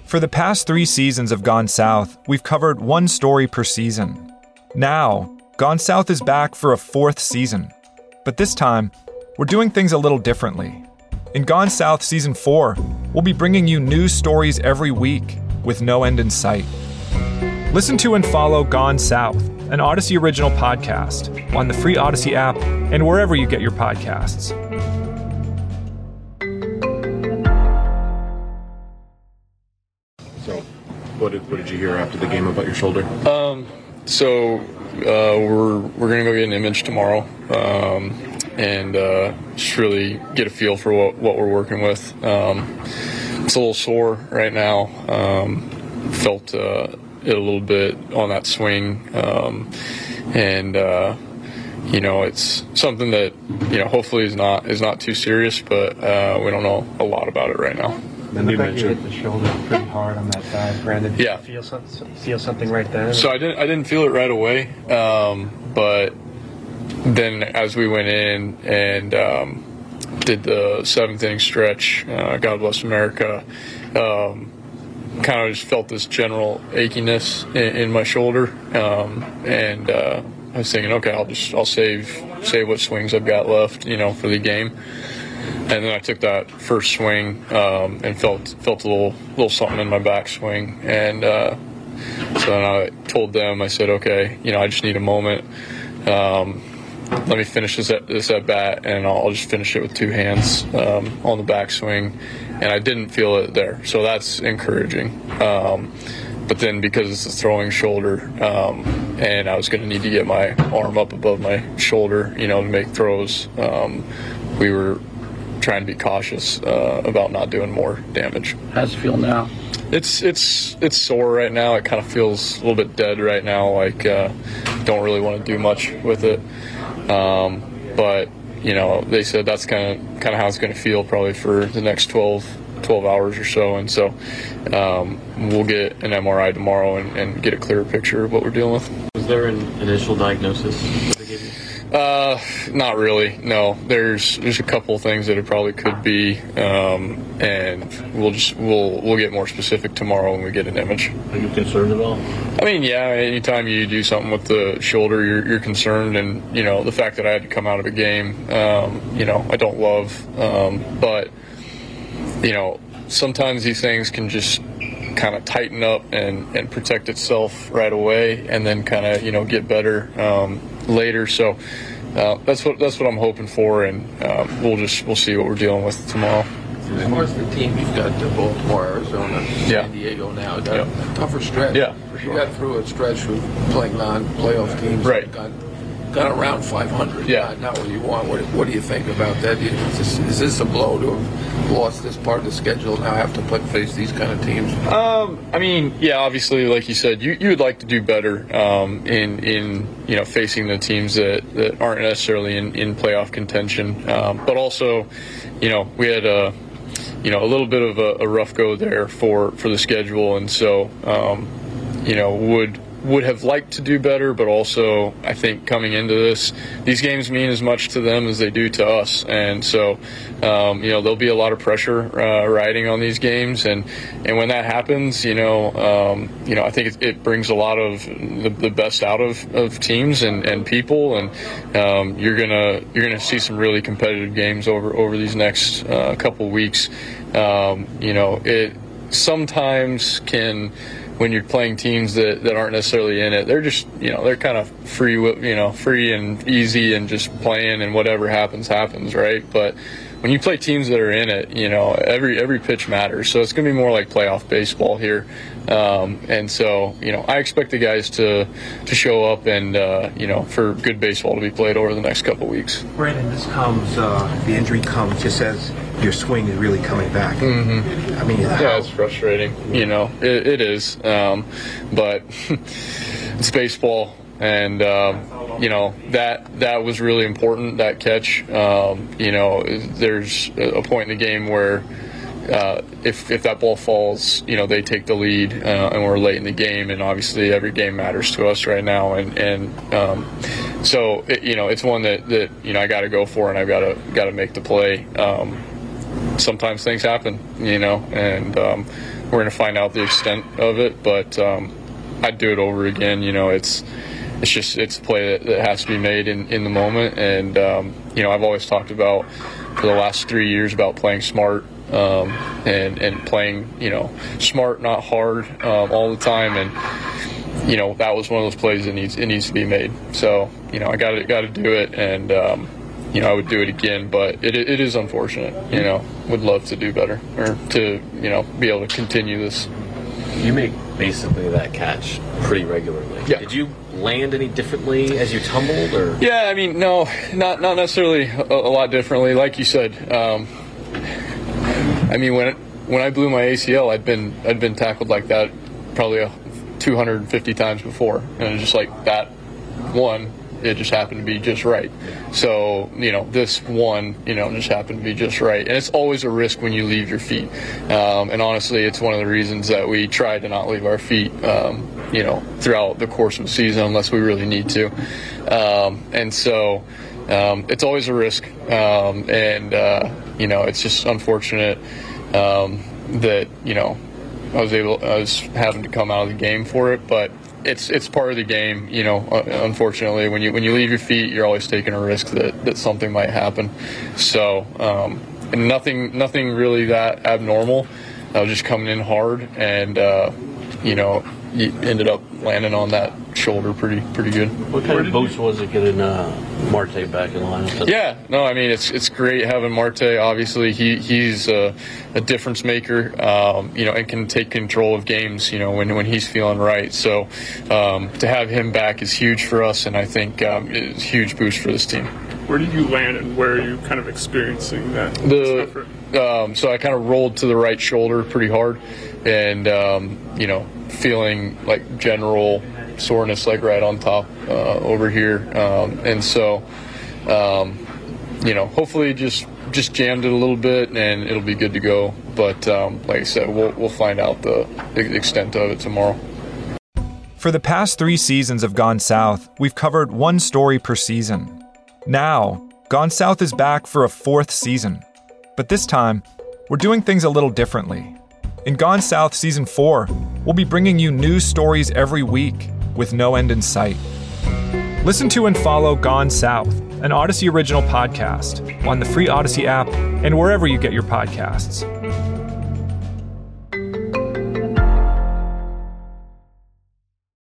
For the past 3 seasons of Gone South, we've covered one story per season. Now, Gone South is back for a 4th season. But this time, we're doing things a little differently. In Gone South Season 4, we'll be bringing you news stories every week with no end in sight. Listen to and follow Gone South, an Odyssey original podcast, on the free Odyssey app and wherever you get your podcasts. So, what did you hear after the game about your shoulder? We're gonna go get an image tomorrow, and just really get a feel for what we're working with. It's a little sore right now. Felt it a little bit on that swing, it's something that hopefully is not too serious, but we don't know a lot about it right now. And you hit the shoulder pretty hard on that dive, Brandon. Did you feel something right there? So I didn't feel it right away, but then as we went in and did the 7th inning stretch, God bless America, kind of just felt this general achiness in my shoulder, and I was thinking, okay, I'll save what swings I've got left, for the game. And then I took that first swing and felt a little something in my backswing, and so then I told them, I said, okay, I just need a moment. Let me finish this at bat, and I'll just finish it with 2 hands on the backswing. And I didn't feel it there, so that's encouraging. But then because it's a throwing shoulder, and I was going to need to get my arm up above my shoulder, to make throws, we were trying to be cautious about not doing more damage. How's it feel now? It's sore right now. It kind of feels a little bit dead right now. Like don't really want to do much with it. But they said that's kind of how it's going to feel probably for the next 12 hours or so. And so we'll get an MRI tomorrow and get a clearer picture of what we're dealing with. Was there an initial diagnosis that they gave you? Not really. No, there's a couple things that it probably could be, and we'll get more specific tomorrow when we get an image. Are you concerned at all? I mean, yeah. Anytime you do something with the shoulder, you're concerned, and the fact that I had to come out of a game, I don't love, but sometimes these things can just kind of tighten up and protect itself right away, and then kind of get better later. So that's what I'm hoping for, and we'll see what we're dealing with tomorrow. As far as the team, you've got Baltimore, Arizona, San Diego now. Got a tougher stretch. Yeah, for sure. You got through a stretch with playing non-playoff teams. Right. Got around 500. Yeah. Not what you want. What do you think about that? Is this a blow to have lost this part of the schedule, now have to face these kind of teams? Obviously, like you said, you would like to do better in facing the teams that aren't necessarily in playoff contention. But also, we had a little bit of a rough go there for the schedule, and so would have liked to do better, but also I think coming into these games mean as much to them as they do to us, and so there'll be a lot of pressure riding on these games, and when that happens, I think it brings a lot of the best out of teams and people, and you're gonna see some really competitive games over these next couple weeks. It sometimes can. When you're playing teams that aren't necessarily in it, they're just, they're kind of free and easy and just playing, and whatever happens, right? But when you play teams that are in it, every pitch matters. So it's going to be more like playoff baseball here. And so, I expect the guys to show up and, for good baseball to be played over the next couple weeks. Brandon, this comes, the injury comes just as your swing is really coming back. Mm-hmm. I mean, it's frustrating. It is. But it's baseball. And, that was really important, that catch. There's a point in the game where if that ball falls, they take the lead, and we're late in the game, and obviously every game matters to us right now. So it's one that I got to go for, and I've got to make the play. Sometimes things happen, and we're gonna find out the extent of it. But I'd do it over again. It's a play that has to be made in the moment. And I've always talked about for the last 3 years about playing smart and playing smart, not hard all the time. And that was one of those plays that needs to be made. So I got to do it, and I would do it again. But it is unfortunate. Would love to do better, or to be able to continue this. You make basically that catch pretty regularly. Yeah. Did you land any differently as you tumbled, or? Yeah, I mean, no, not necessarily a lot differently. Like you said, I mean, when I blew my ACL, I'd been tackled like that probably 250 times before, and it was just like that one. It just happened to be just right. So, this one, just happened to be just right. And it's always a risk when you leave your feet. And honestly, it's one of the reasons that we try to not leave our feet, throughout the course of the season unless we really need to. And so it's always a risk. It's just unfortunate that, I was having to come out of the game for it, but it's part of the game, unfortunately. When you leave your feet, you're always taking a risk that something might happen. So, and nothing really that abnormal. I was just coming in hard, and you ended up landing on that shoulder pretty good. What kind of boost was it getting Marte back in lineup? Yeah, no, I mean it's great having Marte. Obviously, he's a difference maker, and can take control of games, when he's feeling right. So to have him back is huge for us, and I think it's a huge boost for this team. Where did you land, and where are you kind of experiencing that discomfort? So I kind of rolled to the right shoulder pretty hard, and feeling like general soreness like right on top over here, and so hopefully just jammed it a little bit and it'll be good to go. But like I said, we'll find out the extent of it tomorrow. For the past 3 seasons of Gone South, we've covered one story per season. Now, Gone South is back for a 4th season. But this time, we're doing things a little differently. In Gone South Season 4, we'll be bringing you new stories every week with no end in sight. Listen to and follow Gone South, an Odyssey original podcast, on the free Odyssey app and wherever you get your podcasts.